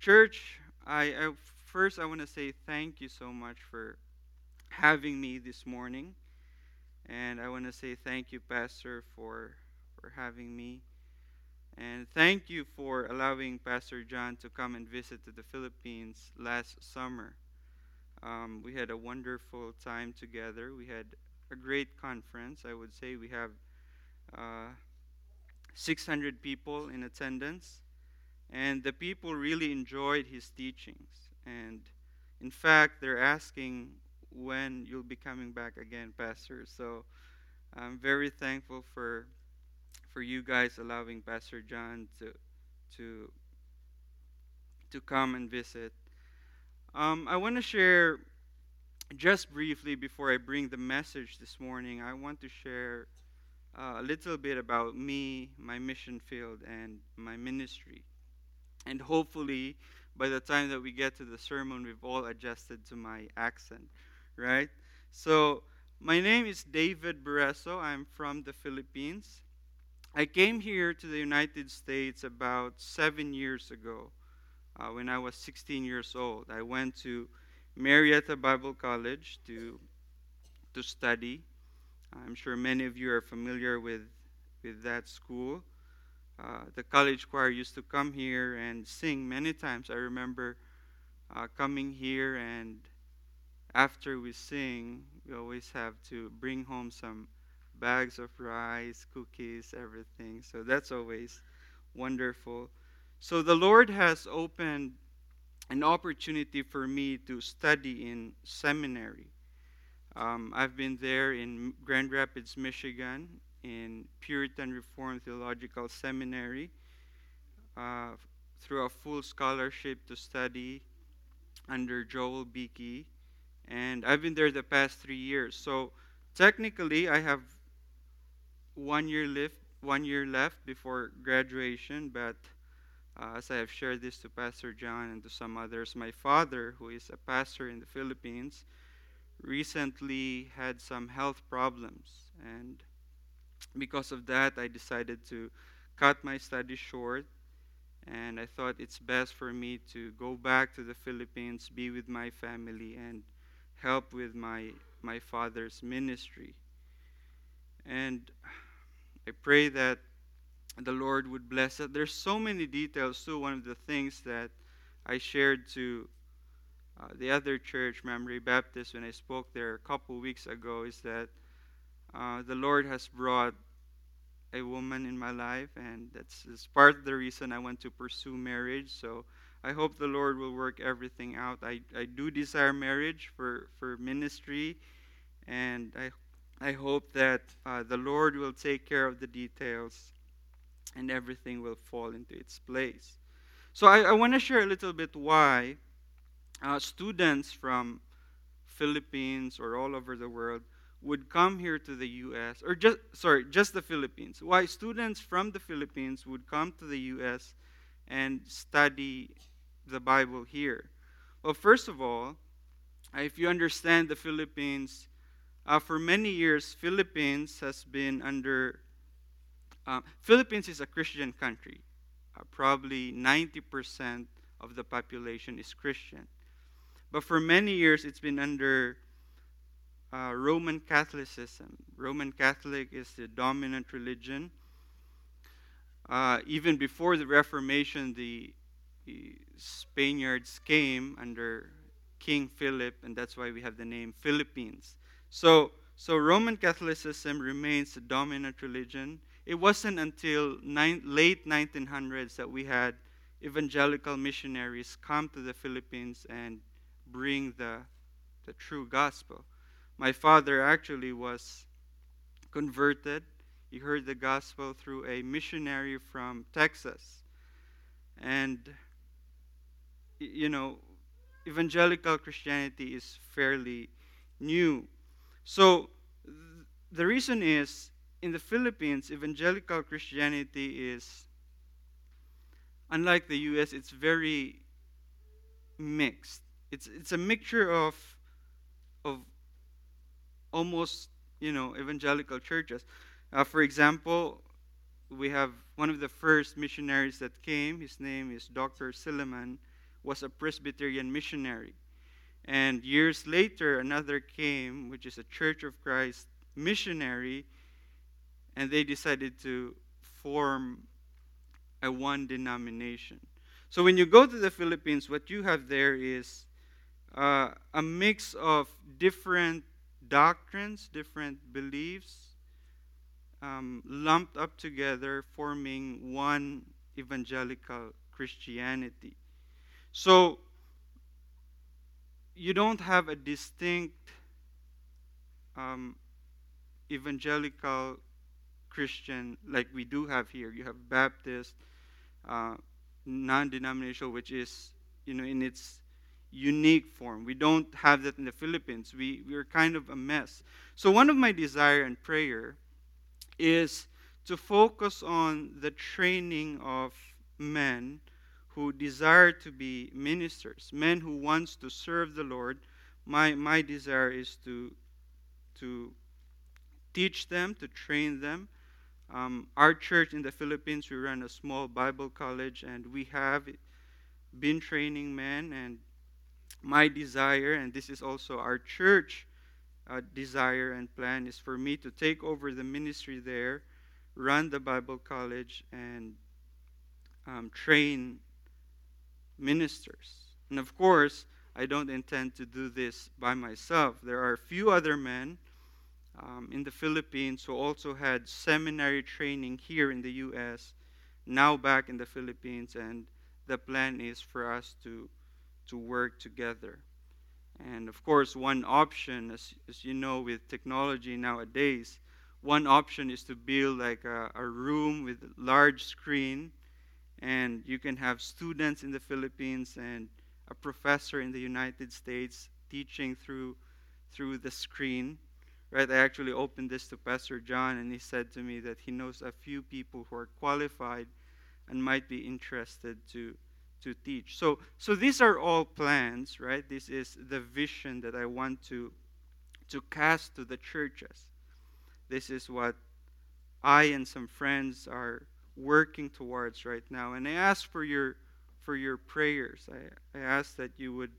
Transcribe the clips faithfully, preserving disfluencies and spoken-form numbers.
church, I, I first I want to say thank you so much for having me this morning, and I want to say thank you, Pastor, for for having me, and thank you for allowing Pastor John to come and visit to the Philippines last summer. Um, we had a wonderful time together. We had a great conference. I would say we have uh, six hundred people in attendance, and the people really enjoyed his teachings. And in fact, they're asking when you'll be coming back again, Pastor. So I'm very thankful for for you guys allowing Pastor John to to to come and visit. Um, I want to share just briefly before I bring the message this morning. I want to share uh, a little bit about me, my mission field, and my ministry. And hopefully, by the time that we get to the sermon, we've all adjusted to my accent, right? So, my name is David Bereso. I'm from the Philippines. I came here to the United States about seven years ago uh, when I was sixteen years old. I went to Marietta Bible College to, to study. I'm sure many of you are familiar with, with that school. Uh, the college choir used to come here and sing many times. I remember uh, coming here, and after we sing, we always have to bring home some bags of rice, cookies, everything. So that's always wonderful. So the Lord has opened an opportunity for me to study in seminary. Um, I've been there in Grand Rapids, Michigan, in Puritan Reformed Theological Seminary, uh, through a full scholarship to study under Joel Beakey. And I've been there the past three years. So technically, I have one year left, one year left before graduation. But uh, as I have shared this to Pastor John and to some others, my father, who is a pastor in the Philippines, recently had some health problems, and because of that, I decided to cut my studies short, and I thought it's best for me to go back to the Philippines, be with my family, and help with my my father's ministry. And I pray that the Lord would bless it. There's so many details too. One of the things that I shared to uh, the other church, Memory Baptist, when I spoke there a couple weeks ago, is that uh, the Lord has brought a woman in my life, and that's, that's part of the reason I want to pursue marriage. So I hope the Lord will work everything out. I, I do desire marriage for, for ministry, and I I hope that uh, the Lord will take care of the details and everything will fall into its place. So I, I want to share a little bit why uh, students from Philippines or all over the world would come here to the U S, or just sorry, just the Philippines. Why students from the Philippines would come to the U S and study the Bible here. Well, first of all, uh, if you understand the Philippines, uh, for many years, Philippines has been under. Uh, Philippines is a Christian country. Uh, probably ninety percent of the population is Christian. But for many years, it's been under uh, Roman Catholicism. Roman Catholic is the dominant religion. Uh, even before the Reformation, the, the Spaniards came under King Philip, and that's why we have the name Philippines. So, so Roman Catholicism remains the dominant religion. It wasn't until nine, late nineteen hundreds that we had evangelical missionaries come to the Philippines and bring the, the true gospel. My father actually was converted. He heard the gospel through a missionary from Texas. And, you know, evangelical Christianity is fairly new. So, th- the reason is, in the Philippines, evangelical Christianity is, unlike the U S, it's very mixed. It's it's a mixture of of almost, you know, evangelical churches. Uh, for example, we have one of the first missionaries that came. His name is Doctor Silliman. was a Presbyterian missionary. And years later, another came, which is a Church of Christ missionary, and they decided to form a one denomination. So when you go to the Philippines, what you have there is uh, a mix of different doctrines, different beliefs, um, lumped up together, forming one evangelical Christianity. So you don't have a distinct um, evangelical Christian like we do have here. You have Baptist, uh, non-denominational, which is, you know, in its unique form. We don't have that in the Philippines. We we're kind of a mess. So one of my desire and prayer is to focus on the training of men who desire to be ministers, men who wants to serve the Lord. My my desire is to to teach them, to train them. Um, our church in the Philippines, we run a small Bible college, and we have been training men. And my desire, and this is also our church uh, desire and plan, is for me to take over the ministry there, run the Bible college, and um, train ministers. And of course, I don't intend to do this by myself. There are a few other men um, in the Philippines who also had seminary training here in the U S, now back in the Philippines, and the plan is for us to to work together. And of course, one option, as, as you know, with technology nowadays, one option is to build like a, a room with a large screen, and you can have students in the Philippines and a professor in the United States teaching through through the screen. Right? I actually opened this to Pastor John, and he said to me that he knows a few people who are qualified and might be interested to to teach. So so these are all plans, right? This is the vision that I want to to cast to the churches. This is what I and some friends are working towards right now. And I ask for your for your prayers. I, I ask that you would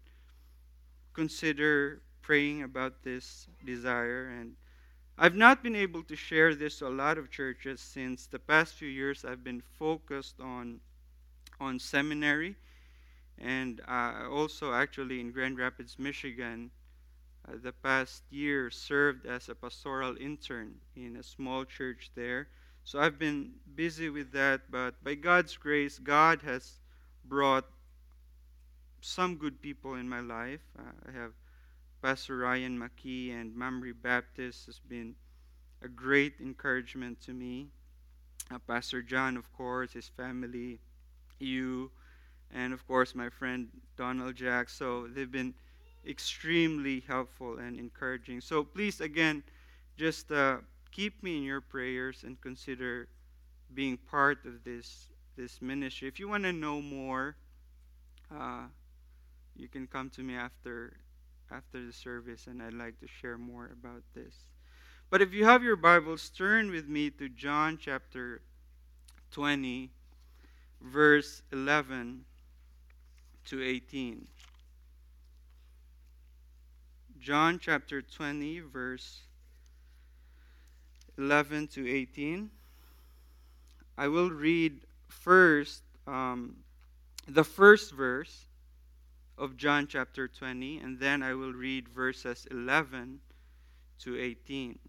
consider praying about this desire. And I've not been able to share this to a lot of churches since the past few years. I've been focused on on seminary, and uh, also actually in Grand Rapids, Michigan, uh, the past year served as a pastoral intern in a small church there. So I've been busy with that, but by God's grace, God has brought some good people in my life. Uh, I have Pastor Ryan McKee, and Mamre Baptist has been a great encouragement to me. Uh, Pastor John, of course, his family, you, and of course my friend Donald Jack. So they've been extremely helpful and encouraging. So please, again, just uh, keep me in your prayers and consider being part of this this ministry. If you want to know more, uh, you can come to me after after the service, and I'd like to share more about this. But if you have your Bibles, turn with me to John chapter twenty, verse eleven to eighteen. John chapter twenty, verse eleven to eighteen. I will read first um, the first verse of John chapter twenty, and then I will read verses eleven to eighteen.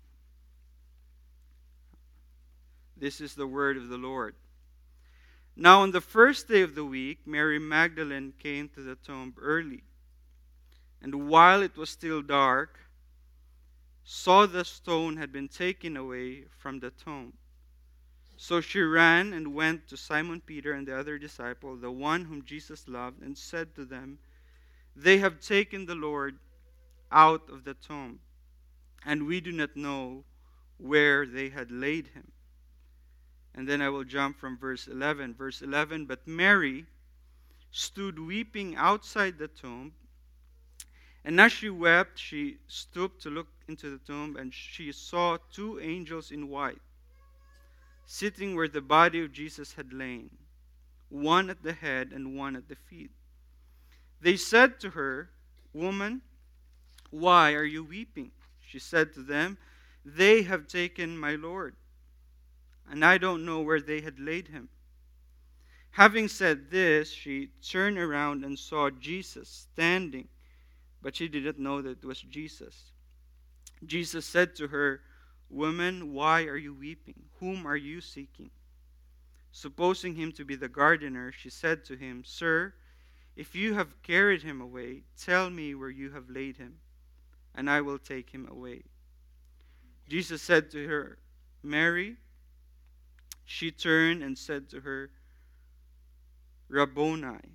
This is the word of the Lord. Now on the first day of the week, Mary Magdalene came to the tomb early, and while it was still dark, saw the stone had been taken away from the tomb. So she ran and went to Simon Peter and the other disciple, the one whom Jesus loved, and said to them, "They have taken the Lord out of the tomb, and we do not know where they had laid him." And then I will jump from verse eleven. Verse eleven, "But Mary stood weeping outside the tomb, and as she wept, she stooped to look into the tomb, and she saw two angels in white, sitting where the body of Jesus had lain, one at the head and one at the feet. They said to her, "Woman, why are you weeping?" She said to them, "They have taken my Lord, and I don't know where they had laid him." Having said this, she turned around and saw Jesus standing, but she didn't know that it was Jesus. Jesus said to her, "Woman, why are you weeping? Whom are you seeking?" Supposing him to be the gardener, she said to him, "Sir, if you have carried him away, tell me where you have laid him, and I will take him away." Jesus said to her, "Mary." She turned and said to her, "Rabboni,"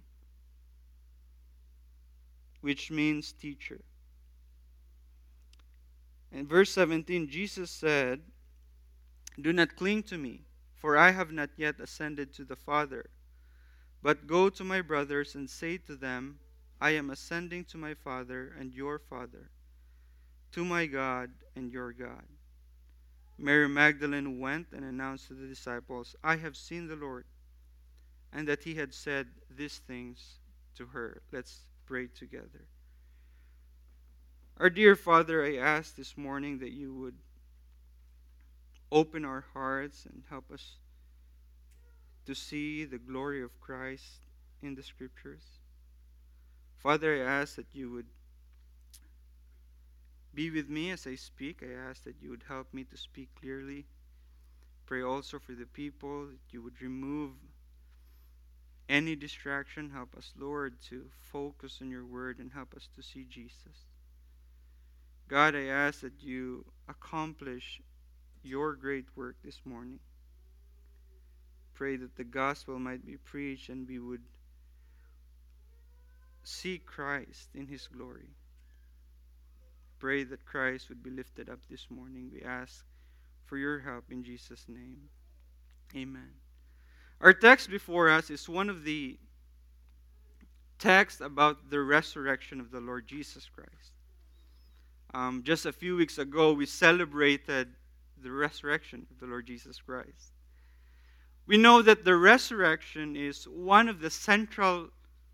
which means teacher. In verse seventeen, Jesus said, "Do not cling to me, for I have not yet ascended to the Father. But go to my brothers and say to them, I am ascending to my Father and your Father, to my God and your God." Mary Magdalene went and announced to the disciples, "I have seen the Lord," and that he had said these things to her. Let's pray together. Our dear Father, I ask this morning that you would open our hearts and help us to see the glory of Christ in the Scriptures. Father, I ask that you would be with me as I speak. I ask that you would help me to speak clearly. Pray also for the people, that you would remove any distraction. Help us, Lord, to focus on your word and help us to see Jesus. God, I ask that you accomplish your great work this morning. Pray that the gospel might be preached and we would see Christ in his glory. Pray that Christ would be lifted up this morning. We ask for your help in Jesus' name. Amen. Our text before us is one of the texts about the resurrection of the Lord Jesus Christ. Um, just a few weeks ago, we celebrated the resurrection of the Lord Jesus Christ. We know that the resurrection is one of the central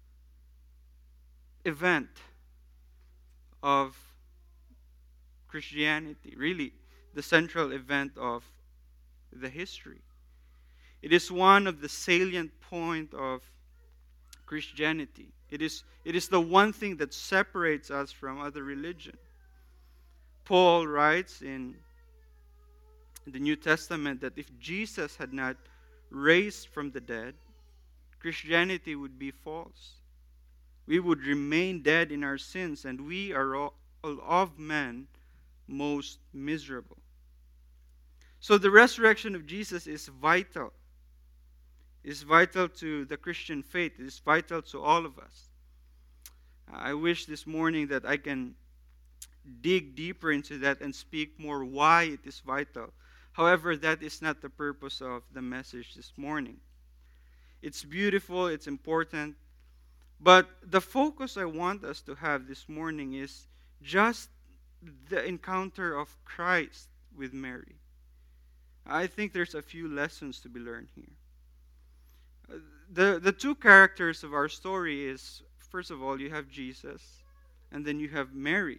event of Christianity, really the central event of the history. It is one of the salient point of Christianity. It is, it is the one thing that separates us from other religion. Paul writes in the New Testament that if Jesus had not raised from the dead, Christianity would be false. We would remain dead in our sins, and we are all, all of men most miserable. So the resurrection of Jesus is vital. It is vital to the Christian faith. It is vital to all of us. I wish this morning that I can dig deeper into that and speak more why it is vital. However, that is not the purpose of the message this morning. It's beautiful, it's important, but the focus I want us to have this morning is just the encounter of Christ with Mary. I think there's a few lessons to be learned here. Uh, the, the two characters of our story is, first of all, you have Jesus, and then you have Mary.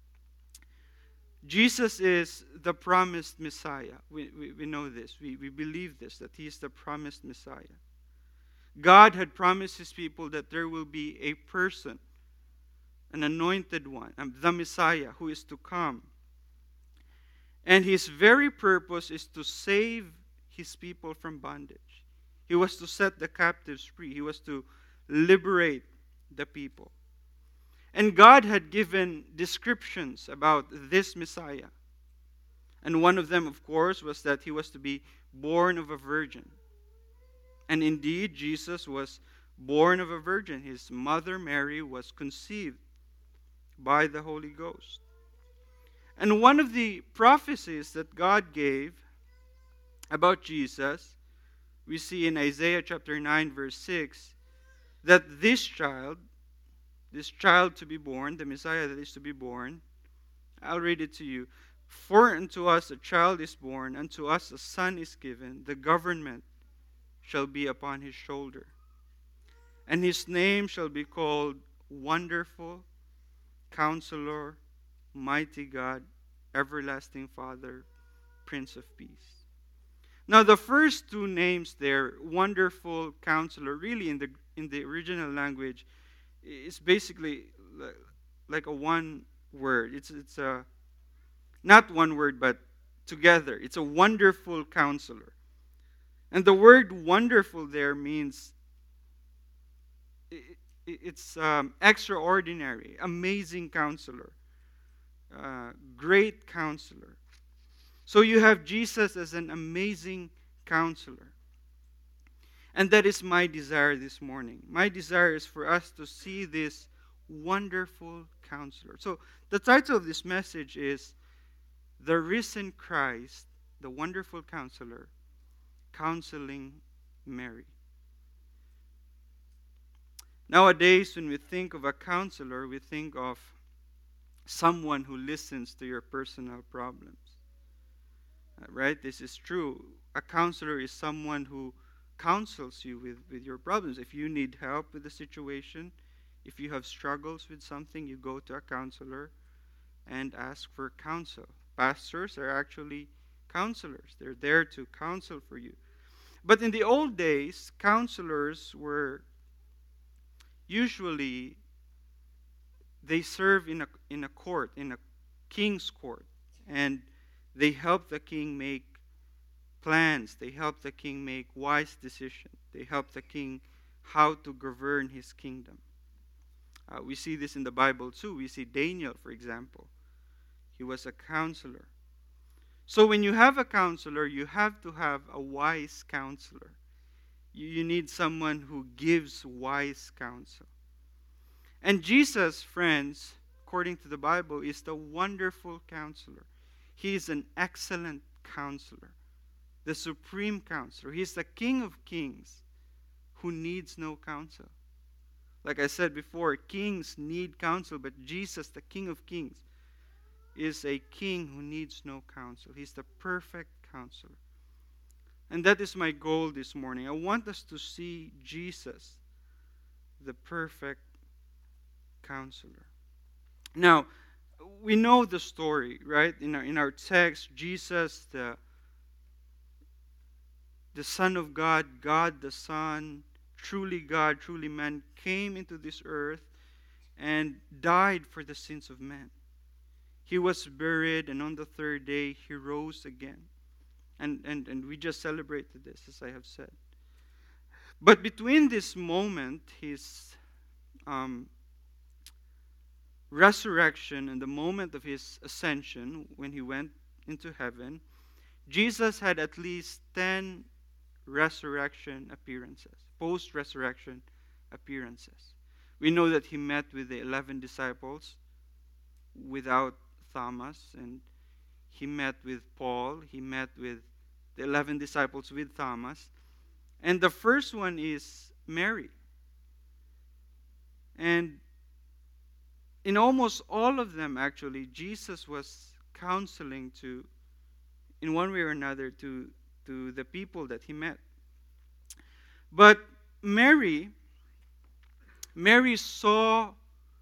Jesus is the promised Messiah. We, we, we know this. We, we believe this, that he is the promised Messiah. God had promised his people that there will be a person, an anointed one, the Messiah who is to come. And his very purpose is to save his people from bondage. He was to set the captives free. He was to liberate the people. And God had given descriptions about this Messiah. And one of them, of course, was that he was to be born of a virgin. And indeed, Jesus was born of a virgin. His mother, Mary, was conceived by the Holy Ghost. And one of the prophecies that God gave about Jesus, we see in Isaiah chapter nine, verse six, that this child, this child to be born, the Messiah that is to be born, I'll read it to you. "For unto us a child is born, unto us a son is given, the government shall be upon his shoulder. And his name shall be called Wonderful, Counselor, Mighty God, Everlasting Father, Prince of Peace. Now, the first two names there, Wonderful, Counselor, really in the in the original language, is basically like a one word. It's it's a not one word, but together. It's a Wonderful Counselor. And the word wonderful there means it's um, extraordinary, amazing counselor, uh, great counselor. So you have Jesus as an amazing counselor. And that is my desire this morning. My desire is for us to see this wonderful counselor. So the title of this message is The Risen Christ, the Wonderful Counselor, Counseling Mary. Nowadays, when we think of a counselor, we think of someone who listens to your personal problems. Uh, right? This is true. A counselor is someone who counsels you with, with your problems. If you need help with the situation, if you have struggles with something, you go to a counselor and ask for counsel. Pastors are actually counselors. They're there to counsel for you. But in the old days, counselors were usually, they serve in a in a court, in a king's court, and they help the king make plans. They help the king make wise decisions. They help the king how to govern his kingdom. Uh, we see this in the Bible too. We see Daniel, for example. He was a counselor. So when you have a counselor, you have to have a wise counselor. You, you need someone who gives wise counsel. And Jesus, friends, according to the Bible, is the wonderful counselor. He is an excellent counselor, the supreme counselor. He is the King of kings who needs no counsel. Like I said before, kings need counsel, but Jesus, the King of kings, is a king who needs no counsel. He's the perfect counselor. And that is my goal this morning. I want us to see Jesus, the perfect counselor. Now, we know the story, right? In our, in our text, Jesus, the, the Son of God, God the Son, truly God, truly man, came into this earth and died for the sins of men. He was buried, and on the third day, he rose again. And, and, and we just celebrated this, as I have said. But between this moment, his um, resurrection and the moment of his ascension, when he went into heaven, Jesus had at least ten resurrection appearances, post-resurrection appearances. We know that he met with the eleven disciples without Thomas, and he met with Paul, he met with the eleven disciples with Thomas. And the first one is Mary. And in almost all of them, actually, Jesus was counseling to, in one way or another, to, to the people that he met. But Mary, Mary saw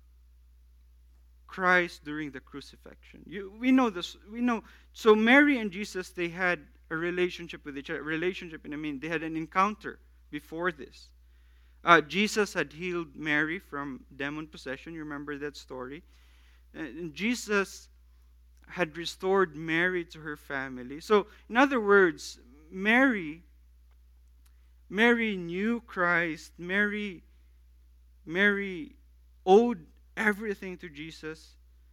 Christ during the crucifixion. You, we know this. We know. So Mary and Jesus, they had a relationship with each other. A relationship, and I mean, they had an encounter before this. Uh, Jesus had healed Mary from demon possession. You remember that story? And Jesus had restored Mary to her family. So, in other words, Mary, Mary knew Christ. Mary, Mary owed everything to Jesus.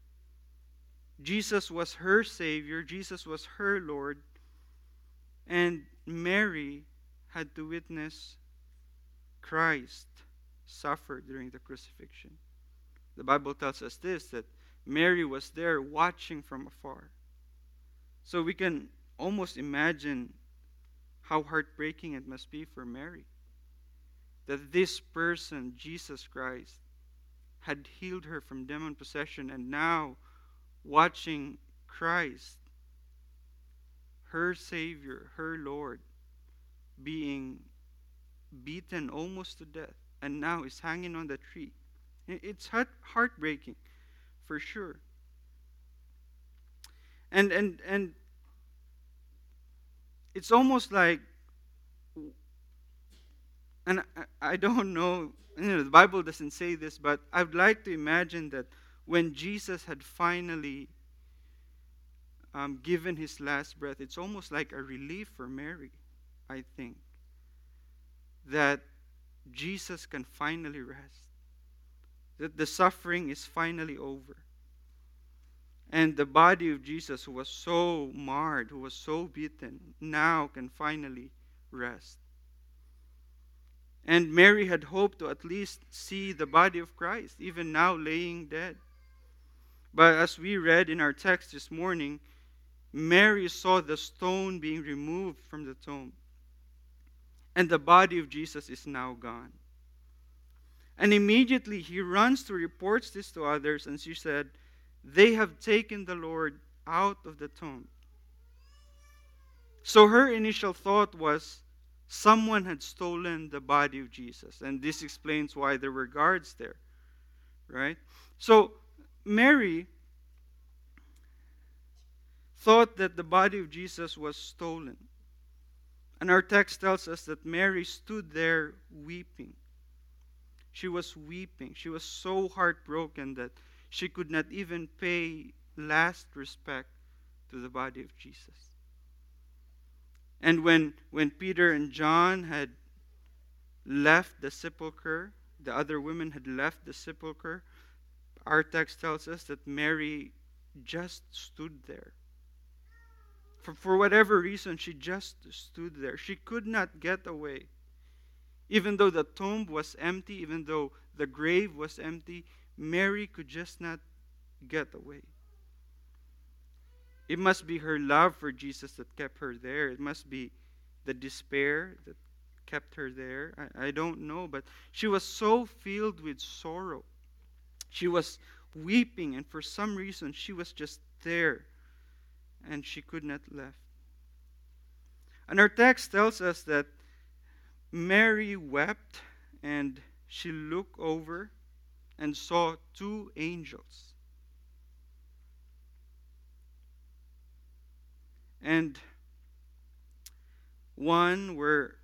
Jesus was her Savior. Jesus was her Lord. And Mary had to witness Christ suffer during the crucifixion. The Bible tells us this, that Mary was there watching from afar. So we can almost imagine how heartbreaking it must be for Mary, that this person, Jesus Christ, had healed her from demon possession, and now watching Christ, her Savior, her Lord, being beaten almost to death, and now is hanging on the tree. It's heart heartbreaking, for sure. And and and it's almost like, and I, I don't know, you know, the Bible doesn't say this, but I'd like to imagine that when Jesus had finally um, given his last breath, it's almost like a relief for Mary, I think, that Jesus can finally rest, that the suffering is finally over. And the body of Jesus, who was so marred, who was so beaten, now can finally rest. And Mary had hoped to at least see the body of Christ, even now laying dead. But as we read in our text this morning, Mary saw the stone being removed from the tomb. And the body of Jesus is now gone. And immediately he runs to report this to others, and she said, "They have taken the Lord out of the tomb." So her initial thought was, someone had stolen the body of Jesus. And this explains why there were guards there. Right? So Mary thought that the body of Jesus was stolen. And our text tells us that Mary stood there weeping. She was weeping. She was so heartbroken that she could not even pay last respect to the body of Jesus. And when, when Peter and John had left the sepulchre, the other women had left the sepulchre, our text tells us that Mary just stood there. For, for whatever reason, she just stood there. She could not get away. Even though the tomb was empty, even though the grave was empty, Mary could just not get away. It must be her love for Jesus that kept her there. It must be the despair that kept her there. I, I don't know, but she was so filled with sorrow. She was weeping, and for some reason, she was just there, and she could not left. And our text tells us that Mary wept, and she looked over and saw two angels. And one were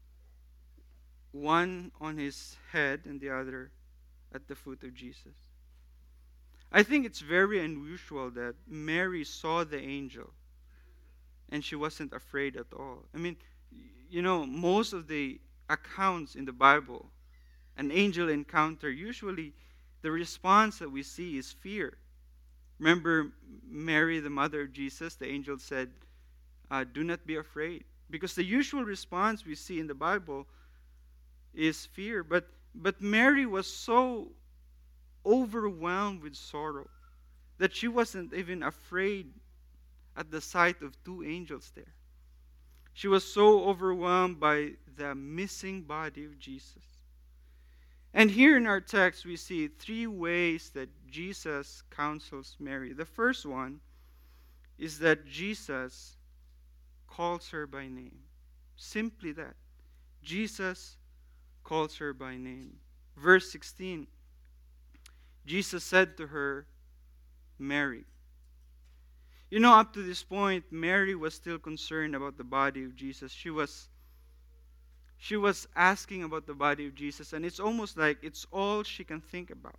one on his head and the other at the foot of Jesus. I think it's very unusual that Mary saw the angel and she wasn't afraid at all. I mean, you know, most of the accounts in the Bible, an angel encounter, usually the response that we see is fear. Remember Mary, the mother of Jesus, the angel said, uh, do not be afraid. Because the usual response we see in the Bible is fear. But, but Mary was so overwhelmed with sorrow that she wasn't even afraid at the sight of two angels there. She was so overwhelmed by the missing body of Jesus. And here in our text, we see three ways that Jesus counsels Mary. The first one is that Jesus calls her by name. Simply that. Jesus calls her by name. Verse sixteen, Jesus said to her, Mary. You know, up to this point, Mary was still concerned about the body of Jesus. She was She was asking about the body of Jesus, and it's almost like it's all she can think about.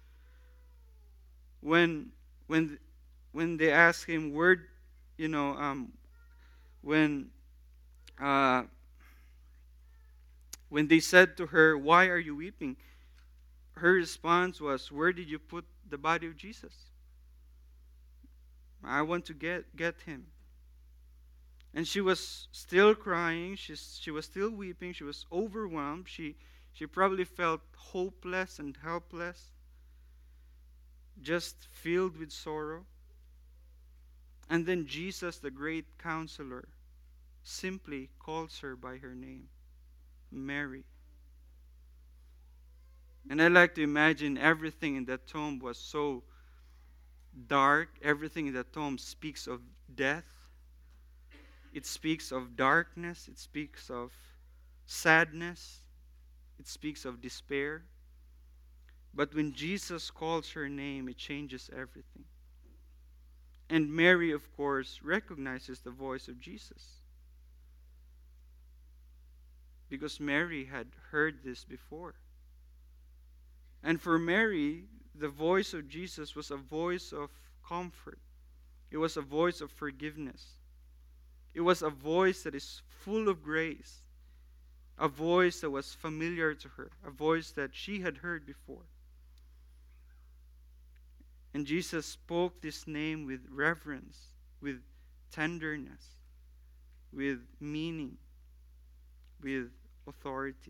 When when when they ask him, where, you know, um, when uh, when they said to her, "Why are you weeping?" Her response was, "Where did you put the body of Jesus? I want to get get him." And she was still crying. She, she was still weeping. She was overwhelmed. She, she probably felt hopeless and helpless, just filled with sorrow. And then Jesus, the great counselor, simply calls her by her name, Mary. And I like to imagine everything in that tomb was so dark. Everything in that tomb speaks of death. It speaks of darkness. It speaks of sadness. It speaks of despair. But when Jesus calls her name, it changes everything. And Mary, of course, recognizes the voice of Jesus, because Mary had heard this before. And for Mary, the voice of Jesus was a voice of comfort. It was a voice of forgiveness. It was a voice that is full of grace. A voice that was familiar to her. A voice that she had heard before. And Jesus spoke this name with reverence, with tenderness, with meaning, with authority.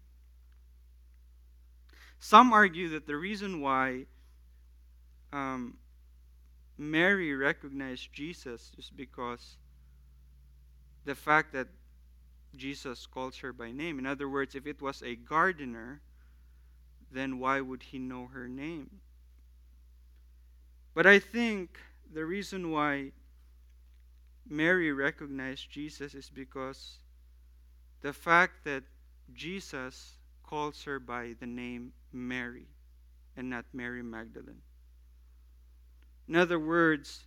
Some argue that the reason why um, Mary recognized Jesus is because the fact that Jesus calls her by name. In other words, if it was a gardener, then why would he know her name? But I think the reason why Mary recognized Jesus is because the fact that Jesus calls her by the name Mary and not Mary Magdalene. In other words,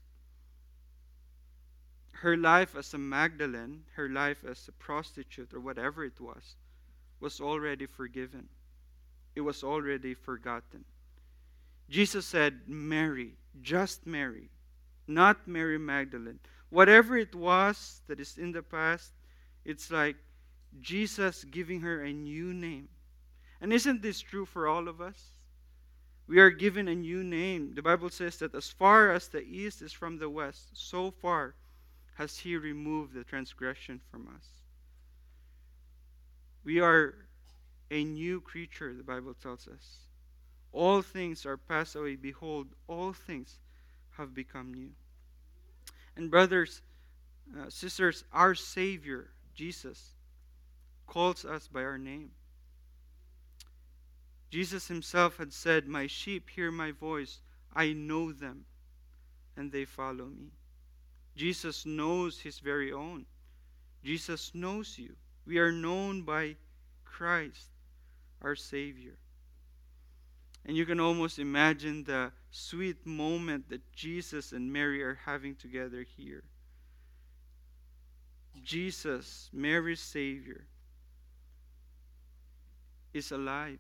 her life as a Magdalene, her life as a prostitute or whatever it was, was already forgiven. It was already forgotten. Jesus said, Mary, just Mary, not Mary Magdalene. Whatever it was that is in the past, it's like Jesus giving her a new name. And isn't this true for all of us? We are given a new name. The Bible says that as far as the east is from the west, so far has He removed the transgression from us. We are a new creature, the Bible tells us. All things are passed away. Behold, all things have become new. And brothers, uh, sisters, our Savior, Jesus, calls us by our name. Jesus himself had said, my sheep hear my voice. I know them, and they follow me. Jesus knows his very own. Jesus knows you. We are known by Christ, our Savior. And you can almost imagine the sweet moment that Jesus and Mary are having together here. Jesus, Mary's Savior, is alive.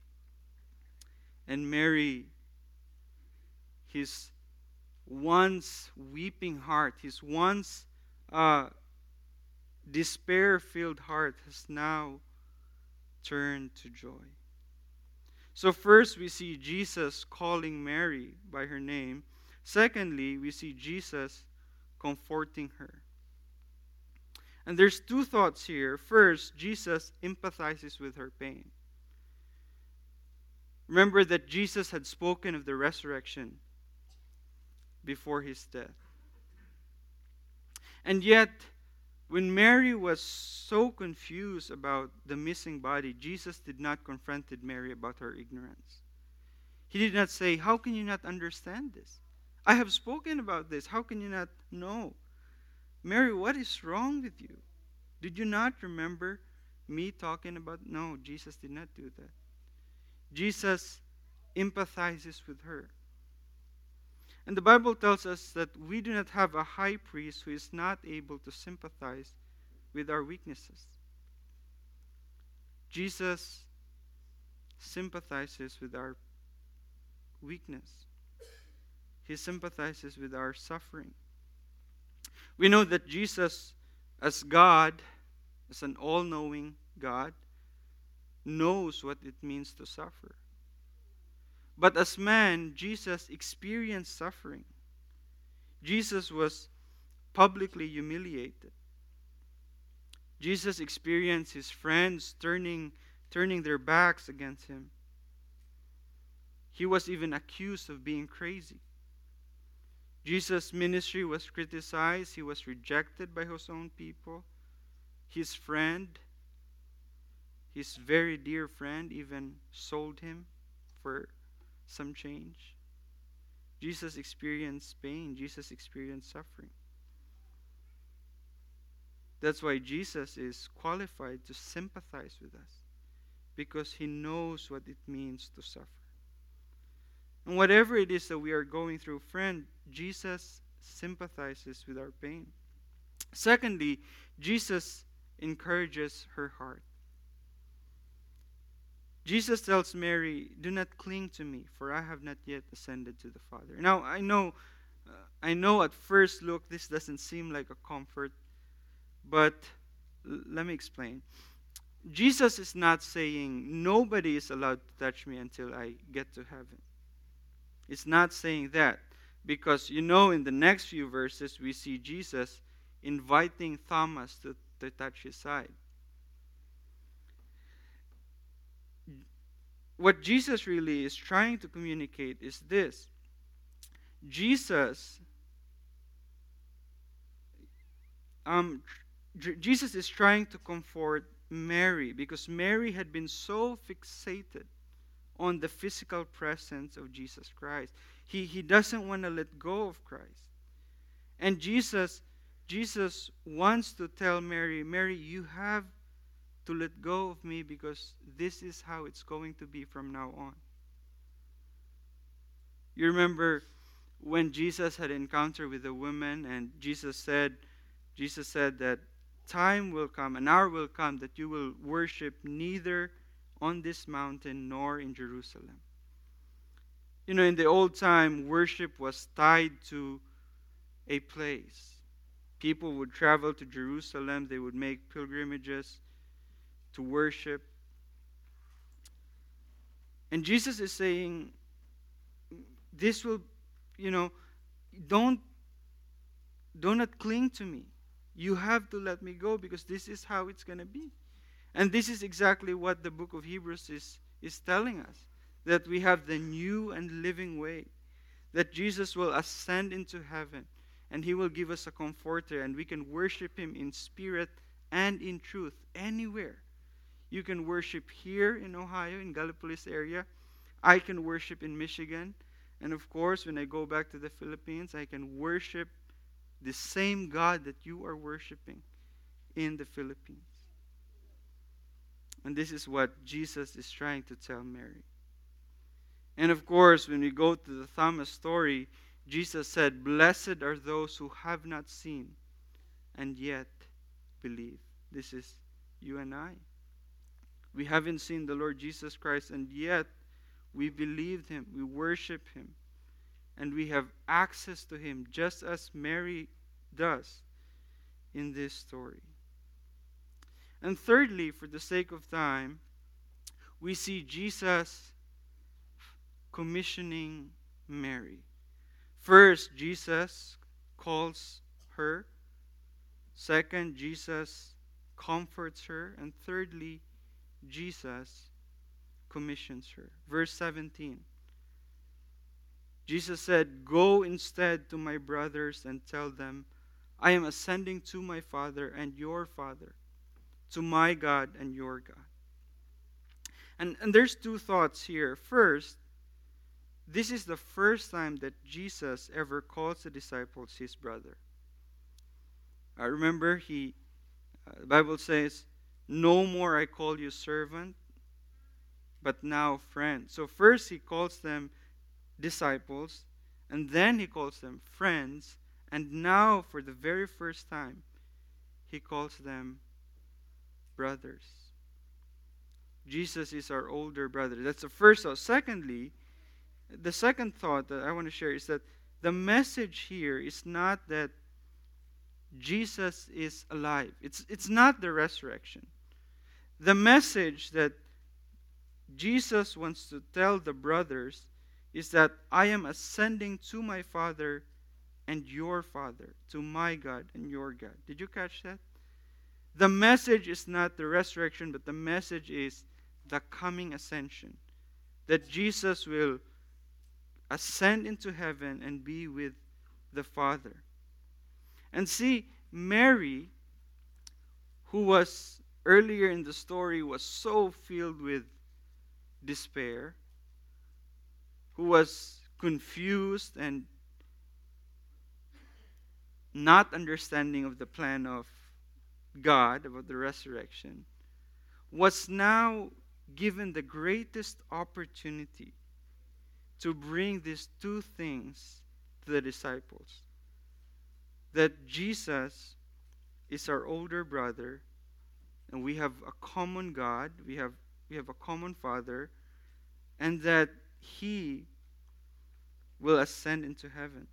And Mary, his once weeping heart, his once uh, despair-filled heart has now turned to joy. So first we see Jesus calling Mary by her name. Secondly, we see Jesus comforting her. And there's two thoughts here. First, Jesus empathizes with her pain. Remember that Jesus had spoken of the resurrection before his death. And yet, when Mary was so confused about the missing body, Jesus did not confront Mary about her ignorance. He did not say, how can you not understand this? I have spoken about this. How can you not know? Mary, what is wrong with you? Did you not remember me talking about? No, Jesus did not do that. Jesus empathizes with her. And the Bible tells us that we do not have a high priest who is not able to sympathize with our weaknesses. Jesus sympathizes with our weakness. He sympathizes with our suffering. We know that Jesus, as God, as an all-knowing God, knows what it means to suffer. But as man, Jesus experienced suffering. Jesus was publicly humiliated. Jesus experienced his friends turning, turning their backs against him. He was even accused of being crazy. Jesus' ministry was criticized. He was rejected by his own people. His friend, his very dear friend, even sold him for some change. Jesus experienced pain. Jesus experienced suffering. That's why Jesus is qualified to sympathize with us, because he knows what it means to suffer. And whatever it is that we are going through, friend, Jesus sympathizes with our pain. Secondly, Jesus encourages her heart. Jesus tells Mary, "Do not cling to me, for I have not yet ascended to the Father." Now, I know, uh, I know at first look this doesn't seem like a comfort, but l- let me explain. Jesus is not saying nobody is allowed to touch me until I get to heaven. It's not saying that, because you know in the next few verses we see Jesus inviting Thomas to, to touch his side. What Jesus really is trying to communicate is this. Jesus um, J- Jesus is trying to comfort Mary, because Mary had been so fixated on the physical presence of Jesus Christ. He, he doesn't want to let go of Christ. And Jesus, Jesus wants to tell Mary, Mary, you have to let go of me, because this is how it's going to be from now on. You remember when Jesus had encounter with a woman, and Jesus said, Jesus said that time will come, an hour will come, that you will worship neither on this mountain nor in Jerusalem. You know, in the old time, worship was tied to a place. People would travel to Jerusalem, they would make pilgrimages to worship. And Jesus is saying, this will, you know, don't, do not cling to me. You have to let me go, because this is how it's going to be. And this is exactly what the book of Hebrews is, is telling us. That we have the new and living way. That Jesus will ascend into heaven. And He will give us a comforter. And we can worship Him in spirit and in truth. Anywhere. You can worship here in Ohio, in Gallipolis area. I can worship in Michigan. And of course, when I go back to the Philippines, I can worship the same God that you are worshiping in the Philippines. And this is what Jesus is trying to tell Mary. And of course, when we go to the Thomas story, Jesus said, "Blessed are those who have not seen and yet believe." This is you and I. We haven't seen the Lord Jesus Christ, and yet we believed Him, we worship Him, and we have access to Him, just as Mary does in this story. And thirdly, for the sake of time, we see Jesus commissioning Mary. First, Jesus calls her. Second, Jesus comforts her. And thirdly, Jesus commissions her. Verse seventeen. Jesus said, "Go instead to my brothers and tell them, I am ascending to my Father and your Father, to my God and your God." And, and there's two thoughts here. First, this is the first time that Jesus ever calls the disciples his brother. I remember he, uh, the Bible says, "No more I call you servant, but now friend." So first he calls them disciples, and then he calls them friends, and now for the very first time, he calls them brothers. Jesus is our older brother. That's the first thought. Secondly, the second thought that I want to share is that the message here is not that Jesus is alive. It's, it's not the resurrection. The message that Jesus wants to tell the brothers is that I am ascending to my Father and your Father, to my God and your God. Did you catch that? The message is not the resurrection, but the message is the coming ascension. That Jesus will ascend into heaven and be with the Father. And see, Mary, who was earlier in the story, was so filled with despair, who was confused and not understanding of the plan of God about the resurrection, was now given the greatest opportunity to bring these two things to the disciples. That Jesus is our older brother, and we have a common God, we have we have a common Father, and that He will ascend into heaven.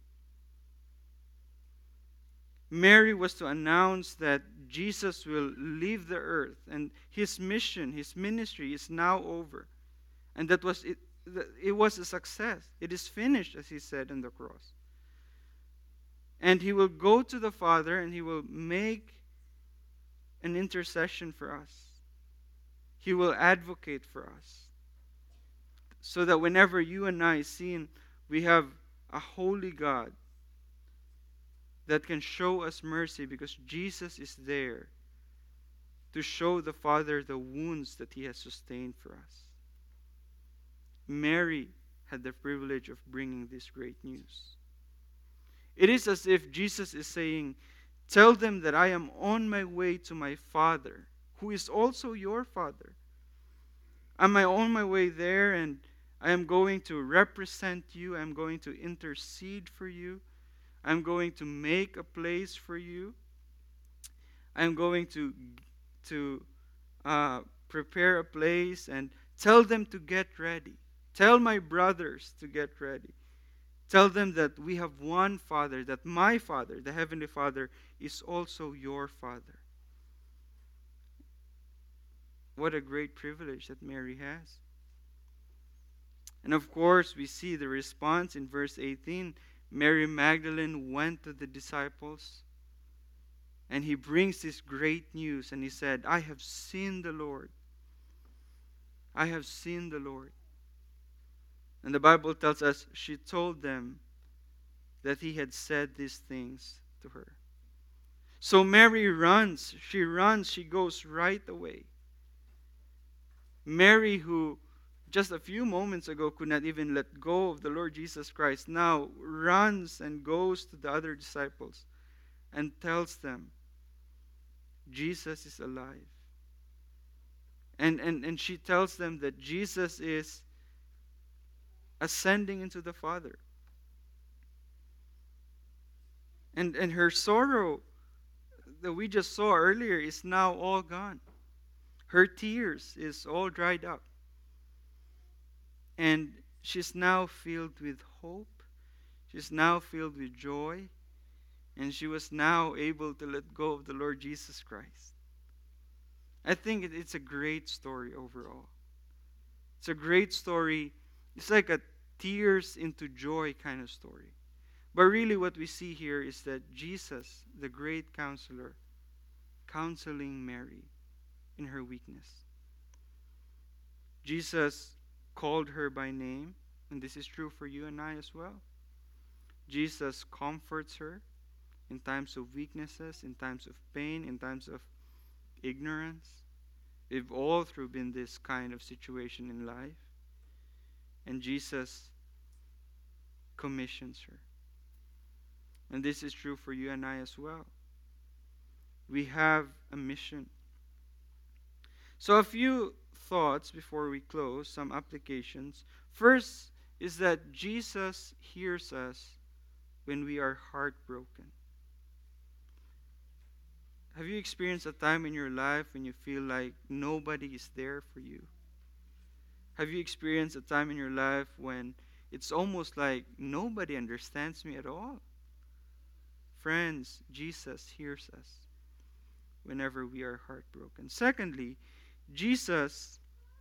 Mary was to announce that Jesus will leave the earth, and his mission, his ministry is now over. And that was it, it was a success. It is finished, as he said on the cross. And he will go to the Father, and he will make an intercession for us. He will advocate for us. So that whenever you and I sin, we have a holy God that can show us mercy, because Jesus is there to show the Father the wounds that He has sustained for us. Mary had the privilege of bringing this great news. It is as if Jesus is saying, tell them that I am on my way to my Father, who is also your Father. Am I on my way there, and I am going to represent you. I am going to intercede for you. I am going to make a place for you. I am going to, to uh, prepare a place and tell them to get ready. Tell my brothers to get ready. Tell them that we have one Father, that my Father, the Heavenly Father, is also your Father. What a great privilege that Mary has. And of course, we see the response in verse eighteen. Mary Magdalene went to the disciples, and he brings this great news, and he said, I have seen the Lord. I have seen the Lord. And the Bible tells us she told them that he had said these things to her. So Mary runs, she runs, she goes right away. Mary, who just a few moments ago could not even let go of the Lord Jesus Christ, now runs and goes to the other disciples and tells them, Jesus is alive. And, and, and she tells them that Jesus is ascending into the Father. And, and her sorrow that we just saw earlier is now all gone. Her tears is all dried up. And she's now filled with hope. She's now filled with joy. And she was now able to let go of the Lord Jesus Christ. I think it, it's a great story overall. It's a great story. It's like a tears into joy kind of story. But really what we see here is that Jesus, the great counselor, counseling Mary in her weakness. Jesus called her by name, and this is true for you and I as well. Jesus comforts her in times of weaknesses, in times of pain, in times of ignorance. We've all through been this kind of situation in life. And Jesus commissions her. And this is true for you and I as well. We have a mission. So a few thoughts before we close, some applications. First is that Jesus hears us when we are heartbroken. Have you experienced a time in your life when you feel like nobody is there for you? Have you experienced a time in your life when it's almost like nobody understands me at all? Friends, Jesus hears us whenever we are heartbroken. Secondly, Jesus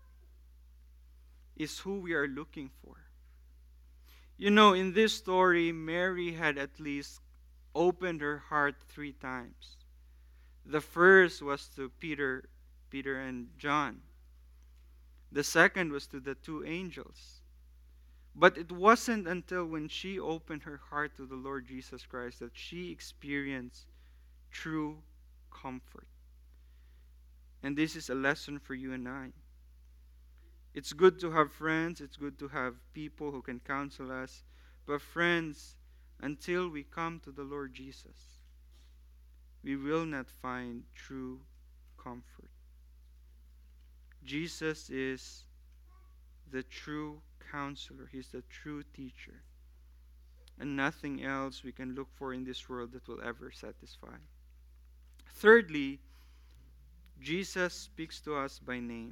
is who we are looking for. You know, in this story, Mary had at least opened her heart three times. The first was to Peter, Peter and John. The second was to the two angels. But it wasn't until when she opened her heart to the Lord Jesus Christ that she experienced true comfort. And this is a lesson for you and I. It's good to have friends. It's good to have people who can counsel us. But friends, until we come to the Lord Jesus, we will not find true comfort. Jesus is the true counselor. He's the true teacher. And nothing else we can look for in this world that will ever satisfy. Thirdly, Jesus speaks to us by name.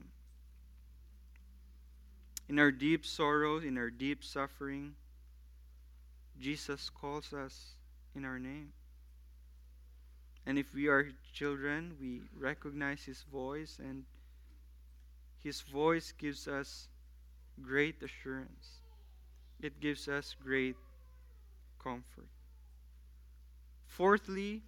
In our deep sorrow, in our deep suffering, Jesus calls us in our name. And if we are children, we recognize His voice, and His voice gives us great assurance. It gives us great comfort. Fourthly,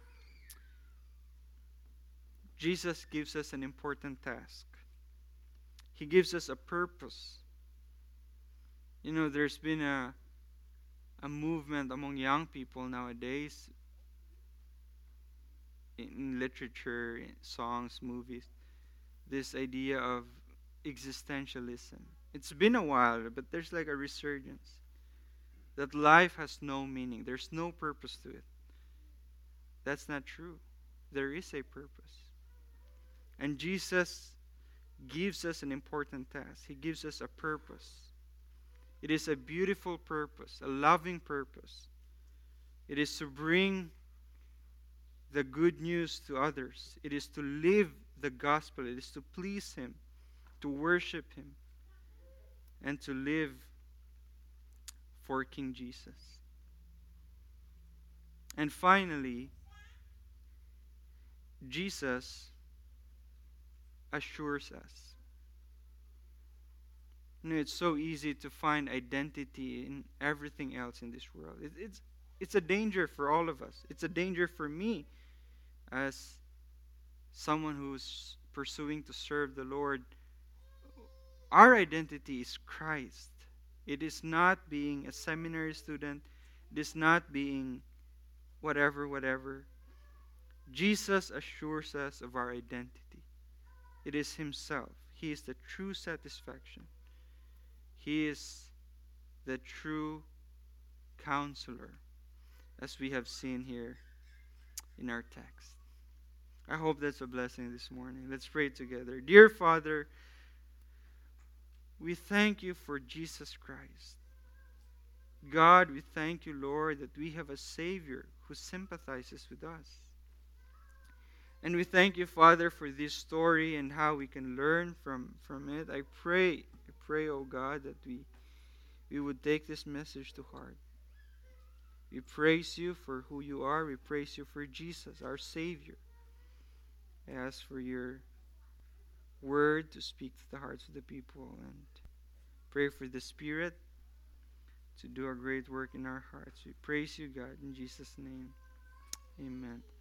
Jesus gives us an important task. He gives us a purpose. You know, there's been a, a movement among young people nowadays in literature, in songs, movies, this idea of existentialism. It's been a while, but there's like a resurgence that life has no meaning. There's no purpose to it. That's not true. There is a purpose. And Jesus gives us an important task. He gives us a purpose. It is a beautiful purpose, a loving purpose. It is to bring the good news to others. It is to live the gospel. It is to please Him, to worship Him, and to live for King Jesus. And finally, Jesus assures us. You know, it's so easy to find identity in everything else in this world. It, it's it's a danger for all of us. It's a danger for me as someone who's pursuing to serve the Lord. Our identity is Christ. It is not being a seminary student. It is not being whatever, whatever. Jesus assures us of our identity. It is Himself. He is the true satisfaction. He is the true counselor, as we have seen here in our text. I hope that's a blessing this morning. Let's pray together. Dear Father, we thank You for Jesus Christ. God, we thank You, Lord, that we have a Savior who sympathizes with us. And we thank You, Father, for this story and how we can learn from, from it. I pray, I pray, oh God, that we, we would take this message to heart. We praise You for who You are. We praise You for Jesus, our Savior. I ask for Your word to speak to the hearts of the people, and pray for the Spirit to do a great work in our hearts. We praise You, God, in Jesus' name. Amen.